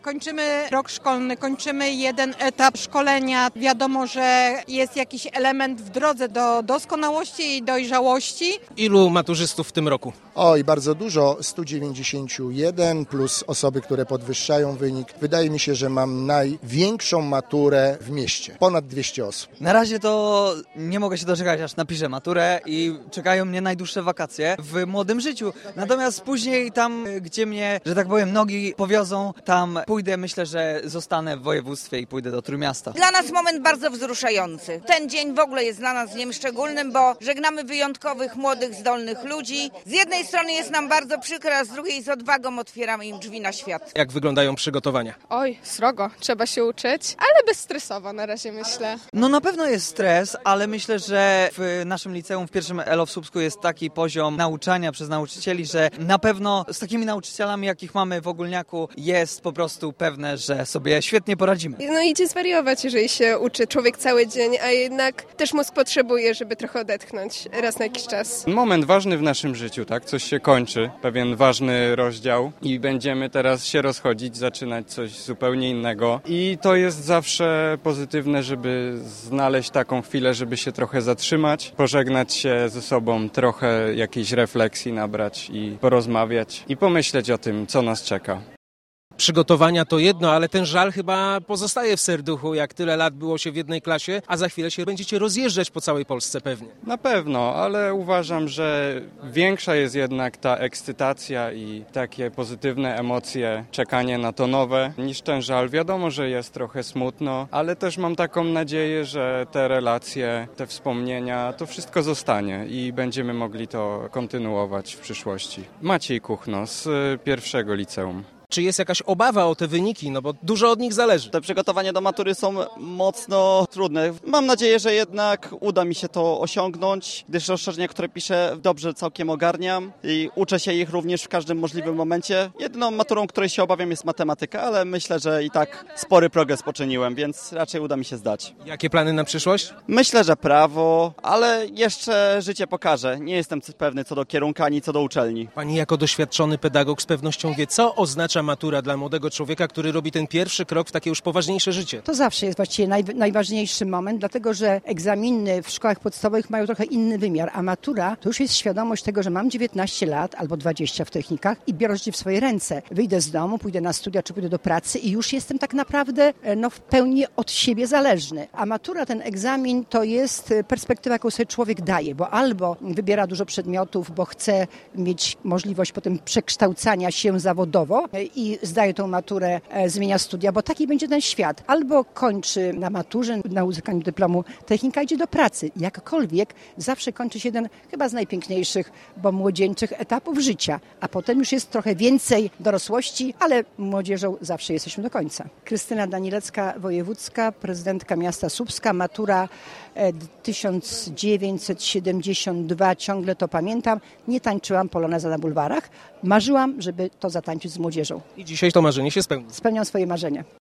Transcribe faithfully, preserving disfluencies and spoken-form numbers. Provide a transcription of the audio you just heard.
Kończymy rok szkolny, kończymy jeden etap szkolenia. Wiadomo, że jest jakiś element w drodze do doskonałości i dojrzałości. Ilu maturzystów w tym roku? Oj, bardzo dużo, sto dziewięćdziesiąt jeden plus osoby, które podwyższają wynik. Wydaje mi się, że mam największą maturę w mieście. Ponad dwieście osób. Na razie to nie mogę się doczekać, aż napiszę maturę i czekają mnie najdłuższe wakacje w młodym życiu. Natomiast później tam, gdzie mnie, że tak powiem, nogi powiozą, tam pójdę, myślę, że zostanę w województwie i pójdę do Trójmiasta. Dla nas moment bardzo wzruszający. Ten dzień w ogóle jest dla nas dniem szczególnym, bo żegnamy wyjątkowych, młodych, zdolnych ludzi. Z jednej strony jest nam bardzo przykro, a z drugiej z odwagą otwieramy im drzwi na świat. Jak wyglądają przygotowania? Oj, srogo, trzeba się uczyć, ale bezstresowo na razie myślę. No na pewno jest stres, ale myślę, że w naszym liceum, w pierwszym E L O w Słupsku jest taki poziom nauczania przez nauczycieli, że na pewno z takimi nauczycielami, jakich mamy w Ogólniaku, jest po prostu pewne, że sobie świetnie poradzimy. No idzie zwariować, jeżeli się uczy człowiek cały dzień, a jednak też mózg potrzebuje, żeby trochę odetchnąć raz na jakiś czas. Moment ważny w naszym życiu, tak? Coś się kończy, pewien ważny rozdział i będziemy teraz się rozchodzić, zaczynać coś zupełnie innego. I to jest zawsze pozytywne, żeby znaleźć taką chwilę, żeby się trochę zatrzymać, pożegnać się ze sobą, trochę jakiejś refleksji nabrać i porozmawiać i pomyśleć o tym, co nas czeka. Przygotowania to jedno, ale ten żal chyba pozostaje w serduchu, jak tyle lat było się w jednej klasie, a za chwilę się będziecie rozjeżdżać po całej Polsce pewnie. Na pewno, ale uważam, że większa jest jednak ta ekscytacja i takie pozytywne emocje, czekanie na to nowe, niż ten żal. Wiadomo, że jest trochę smutno, ale też mam taką nadzieję, że te relacje, te wspomnienia, to wszystko zostanie i będziemy mogli to kontynuować w przyszłości. Maciej Kuchno z pierwszego liceum. Czy jest jakaś obawa o te wyniki? No bo dużo od nich zależy. Te przygotowania do matury są mocno trudne. Mam nadzieję, że jednak uda mi się to osiągnąć, gdyż rozszerzenia, które piszę, dobrze całkiem ogarniam i uczę się ich również w każdym możliwym momencie. Jedyną maturą, której się obawiam, jest matematyka, ale myślę, że i tak spory progres poczyniłem, więc raczej uda mi się zdać. Jakie plany na przyszłość? Myślę, że prawo, ale jeszcze życie pokaże. Nie jestem pewny co do kierunku ani co do uczelni. Pani jako doświadczony pedagog z pewnością wie, co oznacza matura dla młodego człowieka, który robi ten pierwszy krok w takie już poważniejsze życie. To zawsze jest właściwie naj, najważniejszy moment, dlatego że egzaminy w szkołach podstawowych mają trochę inny wymiar, a matura to już jest świadomość tego, że mam dziewiętnaście lat albo dwadzieścia w technikach i biorę życie w swoje ręce. Wyjdę z domu, pójdę na studia czy pójdę do pracy i już jestem tak naprawdę no, w pełni od siebie zależny. A matura, ten egzamin to jest perspektywa, jaką sobie człowiek daje, bo albo wybiera dużo przedmiotów, bo chce mieć możliwość potem przekształcania się zawodowo i zdaje tą maturę, e, zmienia studia, bo taki będzie ten świat. Albo kończy na maturze, na uzyskaniu dyplomu technika, idzie do pracy. Jakkolwiek zawsze kończy się jeden chyba z najpiękniejszych, bo młodzieńczych etapów życia. A potem już jest trochę więcej dorosłości, ale młodzieżą zawsze jesteśmy do końca. Krystyna Danilecka, wojewódzka, prezydentka miasta Słupska, matura e, tysiąc dziewięćset siedemdziesiąt dwa, ciągle to pamiętam. Nie tańczyłam poloneza na bulwarach. Marzyłam, żeby to zatańczyć z młodzieżą. I dzisiaj to marzenie się spełni. Spełniam swoje marzenia.